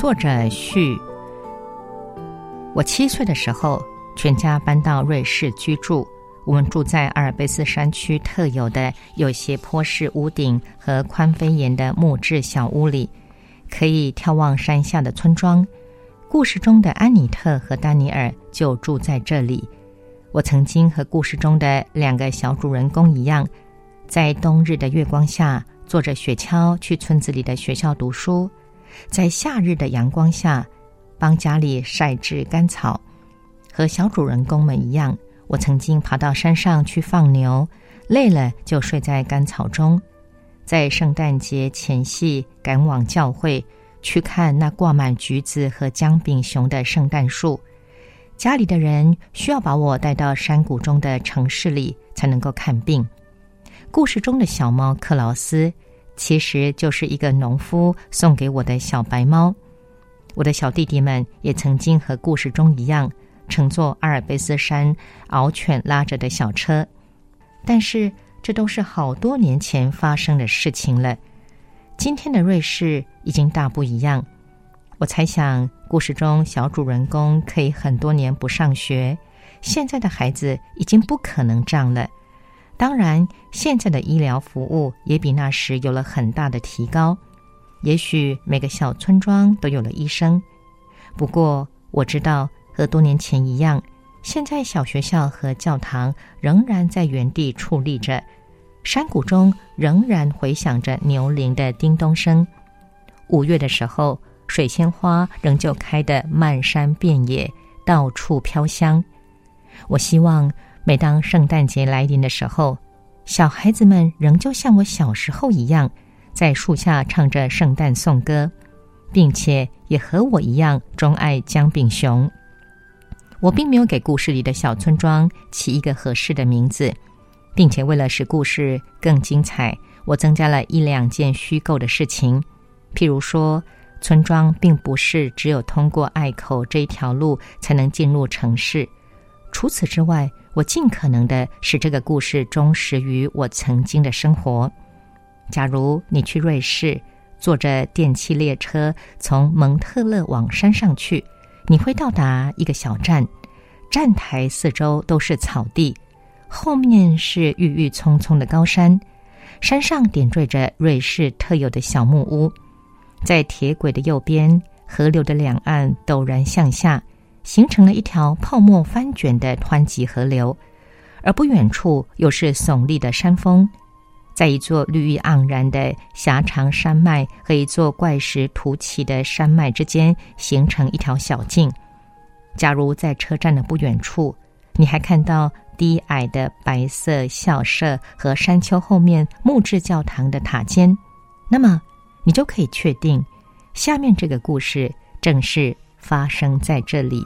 作者序。我7岁的时候，全家搬到瑞士居住。我们住在阿尔卑斯山区特有的有斜坡式屋顶和宽飞檐的木质小屋里，可以眺望山下的村庄。故事中的安妮特和丹尼尔就住在这里。我曾经和故事中的2个小主人公一样，在冬日的月光下坐着雪橇去村子里的学校读书，在夏日的阳光下帮家里晒制干草。和小主人公们一样，我曾经爬到山上去放牛，累了就睡在干草中。在圣诞节前夕赶往教会，去看那挂满橘子和姜饼熊的圣诞树。家里的人需要把我带到山谷中的城市里才能够看病。故事中的小猫克劳斯其实就是一个农夫送给我的小白猫。我的小弟弟们也曾经和故事中一样，乘坐阿尔卑斯山獒犬拉着的小车，但是这都是好多年前发生的事情了。今天的瑞士已经大不一样。我猜想故事中小主人公可以很多年不上学，现在的孩子已经不可能这样了。当然，现在的医疗服务也比那时有了很大的提高，也许每个小村庄都有了医生。不过我知道和多年前一样，现在小学校和教堂仍然在原地矗立着，山谷中仍然回响着牛铃的叮咚声。5月的时候，水仙花仍旧开得漫山遍野，到处飘香。我希望每当圣诞节来临的时候，小孩子们仍旧像我小时候一样，在树下唱着圣诞颂歌，并且也和我一样钟爱姜饼熊。我并没有给故事里的小村庄起一个合适的名字，并且为了使故事更精彩，我增加了1-2件虚构的事情。譬如说，村庄并不是只有通过隘口这一条路才能进入城市。除此之外，我尽可能的使这个故事忠实于我曾经的生活。假如你去瑞士，坐着电气列车从蒙特勒往山上去，你会到达一个小站，站台四周都是草地，后面是郁郁葱葱的高山，山上点缀着瑞士特有的小木屋。在铁轨的右边，河流的两岸陡然向下，形成了一条泡沫翻卷的湍急河流，而不远处又是耸立的山峰，在一座绿意盎然的狭长山脉和一座怪石突起的山脉之间形成一条小径。假如在车站的不远处，你还看到低矮的白色校舍和山丘后面木质教堂的塔尖，那么你就可以确定，下面这个故事正是发生在这里。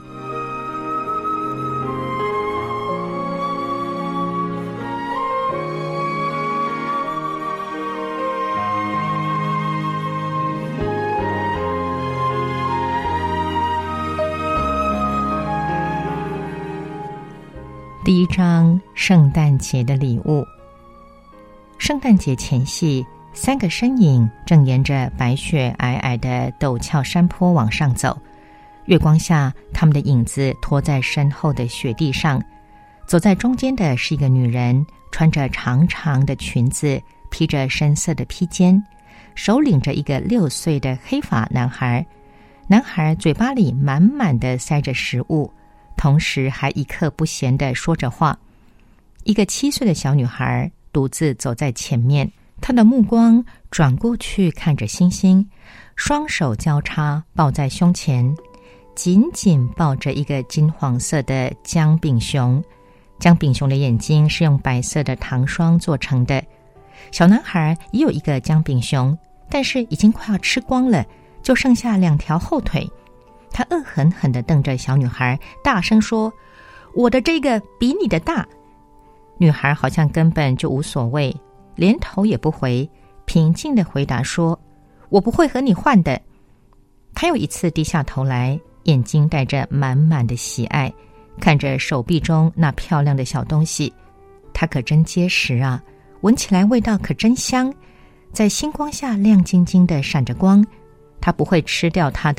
第1章，圣诞节的礼物。圣诞节前夕，3个身影正沿着白雪皑皑的陡峭山坡往上走，月光下，他们的影子拖在身后的雪地上。走在中间的是一个女人，穿着长长的裙子，披着深色的披肩，手领着一个6岁的黑发男孩。男孩嘴巴里满满的塞着食物，同时还一刻不闲地说着话。一个7岁的小女孩独自走在前面，她的目光转过去看着星星，双手交叉抱在胸前，紧紧抱着一个金黄色的姜饼熊。姜饼熊的眼睛是用白色的糖霜做成的。小男孩也有一个姜饼熊，但是已经快要吃光了，就剩下2条后腿。他恶狠狠地瞪着小女孩，大声说：“我的这个比你的大。”女孩好像根本就无所谓，连头也不回，平静地回答说：“我不会和你换的。”她又一次低下头来，眼睛带着满满的喜爱，看着手臂中那漂亮的小东西。它可真结实啊，闻起来味道可真香，在星光下亮晶晶的闪着光。她不会吃掉它的，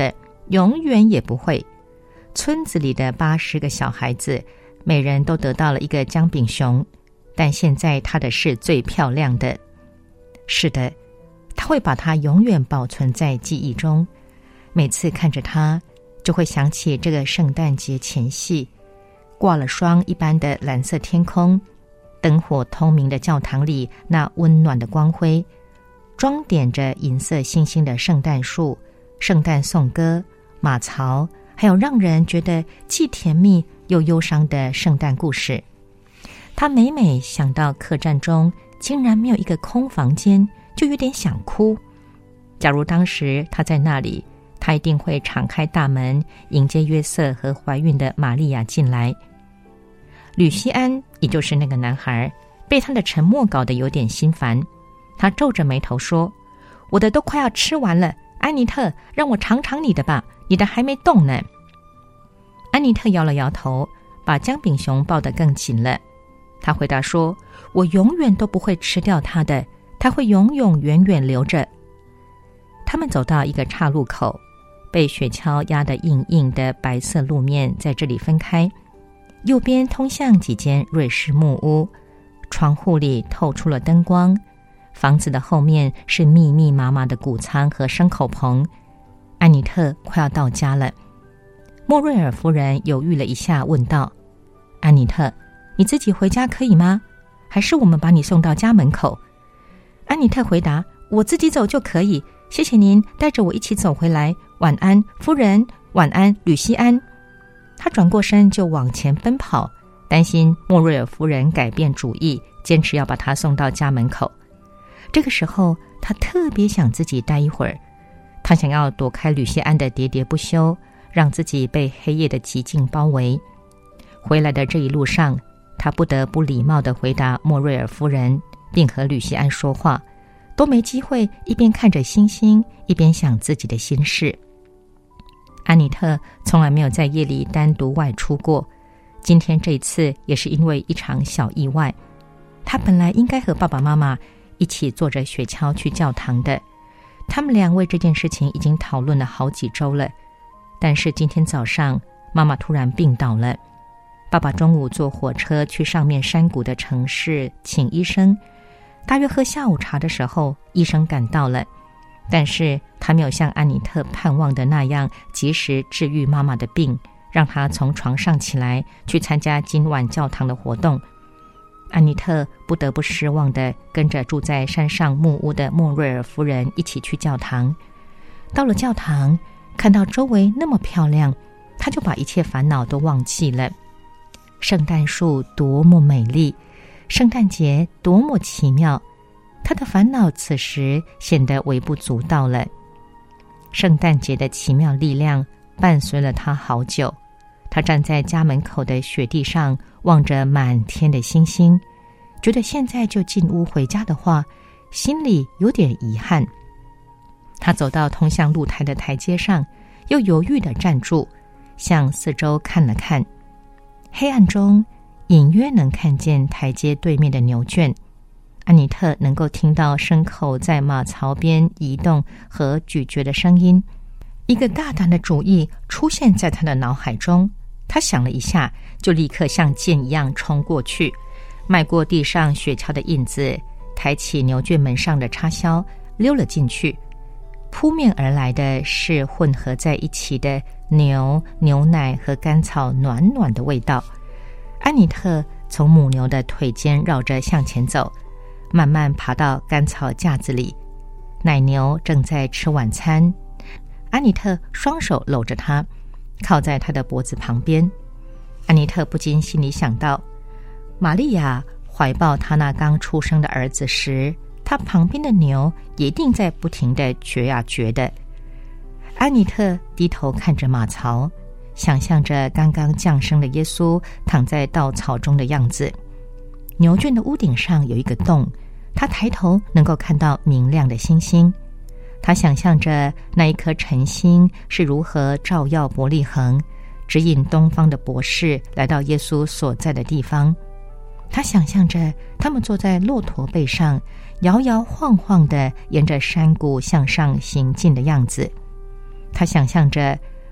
永远也不会。村子里的80个小孩子，每人都得到了一个姜饼熊，但现在他的是最漂亮的。是的，他会把它永远保存在记忆中。每次看着它，就会想起这个圣诞节前夕，挂了霜一般的蓝色天空，灯火通明的教堂里那温暖的光辉，装点着银色星星的圣诞树，圣诞颂歌，马槽，还有让人觉得既甜蜜又忧伤的圣诞故事。他每每想到客栈中竟然没有一个空房间，就有点想哭。假如当时他在那里，他一定会敞开大门迎接约瑟和怀孕的玛利亚进来。吕西安，也就是那个男孩，被他的沉默搞得有点心烦。他皱着眉头说：我的都快要吃完了，安妮特，让我尝尝你的吧，你的还没动呢。安妮特摇了摇头，把姜饼熊抱得更紧了。他回答说：我永远都不会吃掉它的，它会永永远远留着。他们走到一个岔路口，被雪橇压得硬硬的白色路面在这里分开，右边通向几间瑞士木屋，窗户里透出了灯光，房子的后面是密密麻麻的谷仓和牲口棚。安妮特快要到家了。莫瑞尔夫人犹豫了一下，问道：安妮特，你自己回家可以吗？还是我们把你送到家门口？安妮特回答：我自己走就可以，谢谢您带着我一起走回来，晚安，夫人，晚安，吕西安。他转过身就往前奔跑，担心莫瑞尔夫人改变主意，坚持要把他送到家门口。这个时候他特别想自己待一会儿，他想要躲开吕西安的喋喋不休，让自己被黑夜的寂静包围。回来的这一路上，他不得不礼貌地回答莫瑞尔夫人，并和吕西安说话，都没机会一边看着星星，一边想自己的心事。安妮特从来没有在夜里单独外出过，今天这次也是因为一场小意外。她本来应该和爸爸妈妈一起坐着雪橇去教堂的，他们俩为这件事情已经讨论了好几周了。但是今天早上，妈妈突然病倒了。爸爸中午坐火车去上面山谷的城市请医生，大约喝下午茶的时候，医生赶到了，但是他没有像安妮特盼望的那样及时治愈妈妈的病，让她从床上起来去参加今晚教堂的活动。安妮特不得不失望地跟着住在山上木屋的莫瑞尔夫人一起去教堂。到了教堂，看到周围那么漂亮，她就把一切烦恼都忘记了。圣诞树多么美丽，圣诞节多么奇妙，他的烦恼此时显得微不足道了。圣诞节的奇妙力量伴随了他好久。他站在家门口的雪地上，望着满天的星星，觉得现在就进屋回家的话，心里有点遗憾。他走到通向露台的台阶上，又犹豫地站住，向四周看了看。黑暗中隐约能看见台阶对面的牛圈，安妮特能够听到牲口在马槽边移动和咀嚼的声音。一个大胆的主意出现在他的脑海中，他想了一下，就立刻像箭一样冲过去，迈过地上雪橇的印子，抬起牛圈门上的插销，溜了进去。扑面而来的是混合在一起的牛奶和甘草暖暖的味道。安妮特从母牛的腿间绕着向前走，慢慢爬到甘草架子里。奶牛正在吃晚餐，安妮特双手搂着它，靠在它的脖子旁边。安妮特不禁心里想到，玛利亚怀抱她那刚出生的儿子时，他旁边的牛也一定在不停地掘啊掘的。安妮特低头看着马槽，想象着刚刚降生的耶稣躺在稻草中的样子。牛圈的屋顶上有一个洞，他抬头能够看到明亮的星星。他想象着那一颗晨星是如何照耀伯利恒，指引东方的博士来到耶稣所在的地方。他想象着他们坐在骆驼背上，摇摇晃晃地沿着山谷向上行进的样子。他想象着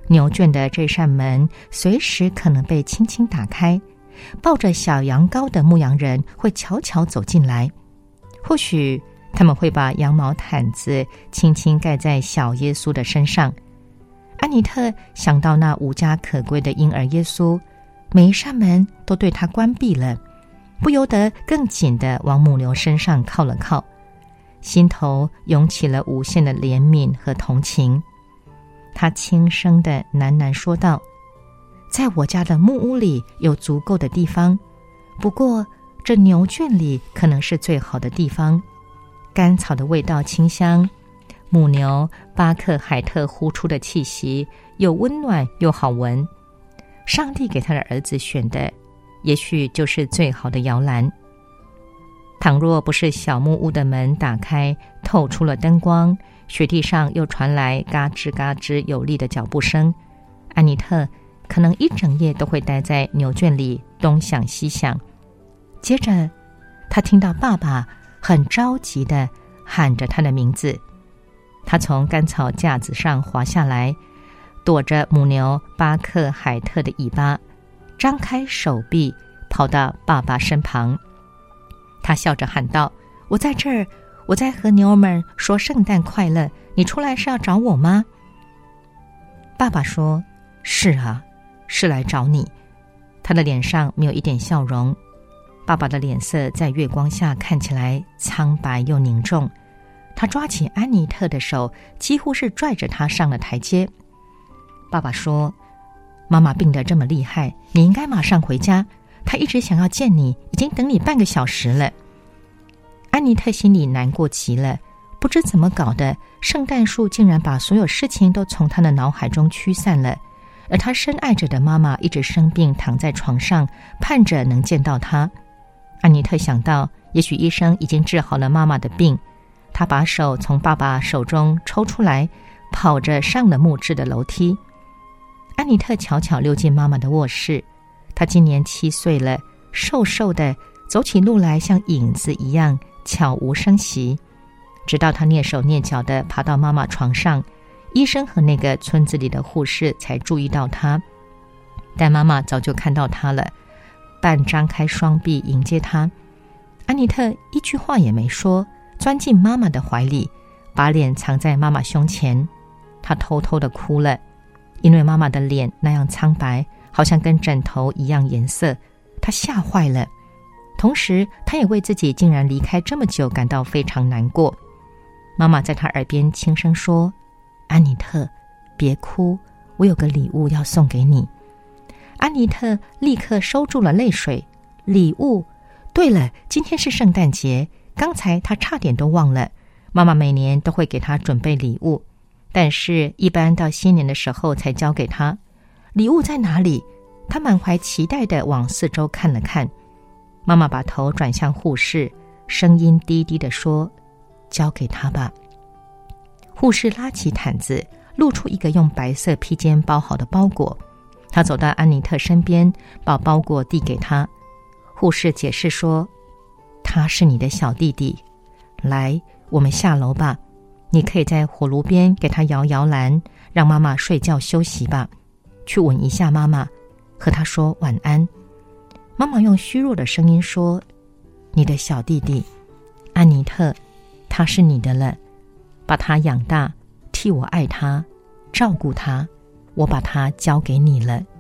牛圈的这扇门随时可能被轻轻打开，抱着小羊羔的牧羊人会悄悄走进来，或许他们会把羊毛毯子轻轻盖在小耶稣的身上。安妮特想到那无家可归的婴儿耶稣，每一扇门都对他关闭了，不由得更紧地往母牛身上靠了靠，心头涌起了无限的怜悯和同情。他轻声地喃喃说道：在我家的木屋里有足够的地方，不过这牛圈里可能是最好的地方，甘草的味道清香，母牛巴克海特呼出的气息又温暖又好闻，上帝给他的儿子选的也许就是最好的摇篮。倘若不是小木屋的门打开，透出了灯光，雪地上又传来嘎吱嘎吱有力的脚步声，安妮特可能一整夜都会待在牛圈里东想西想。接着她听到爸爸很着急地喊着她的名字，她从干草架子上滑下来，躲着母牛巴克海特的尾巴，张开手臂跑到爸爸身旁。他笑着喊道：我在这儿，我在和牛儿们说圣诞快乐，你出来是要找我吗？爸爸说：是啊，是来找你。他的脸上没有一点笑容，爸爸的脸色在月光下看起来苍白又凝重。他抓起安妮特的手，几乎是拽着她上了台阶。爸爸说：妈妈病得这么厉害，你应该马上回家，她一直想要见你，已经等你半个小时了。安妮特心里难过极了，不知怎么搞的，圣诞树竟然把所有事情都从她的脑海中驱散了，而她深爱着的妈妈一直生病躺在床上，盼着能见到她。安妮特想到也许医生已经治好了妈妈的病，她把手从爸爸手中抽出来，跑着上了木质的楼梯。安妮特悄悄溜进妈妈的卧室，她今年7岁了，瘦瘦的，走起路来像影子一样悄无声息。直到她蹑手蹑脚地爬到妈妈床上，医生和那个村子里的护士才注意到她，但妈妈早就看到她了，半张开双臂迎接她。安妮特一句话也没说，钻进妈妈的怀里，把脸藏在妈妈胸前。她偷偷地哭了，因为妈妈的脸那样苍白，好像跟枕头一样颜色，她吓坏了。同时她也为自己竟然离开这么久感到非常难过。妈妈在她耳边轻声说：安妮特，别哭，我有个礼物要送给你。安妮特立刻收住了泪水。礼物？对了，今天是圣诞节，刚才她差点都忘了。妈妈每年都会给她准备礼物，但是一般到新年的时候才交给她。礼物在哪里？她满怀期待地往四周看了看。妈妈把头转向护士，声音低低地说：交给她吧。护士拉起毯子，露出一个用白色披肩包好的包裹。她走到安妮特身边，把包裹递给她。护士解释说：他是你的小弟弟，来，我们下楼吧，你可以在火炉边给他摇摇篮，让妈妈睡觉休息吧，去吻一下妈妈，和她说晚安。妈妈用虚弱的声音说：你的小弟弟安妮特，他是你的了，把他养大，替我爱他，照顾他，我把他交给你了。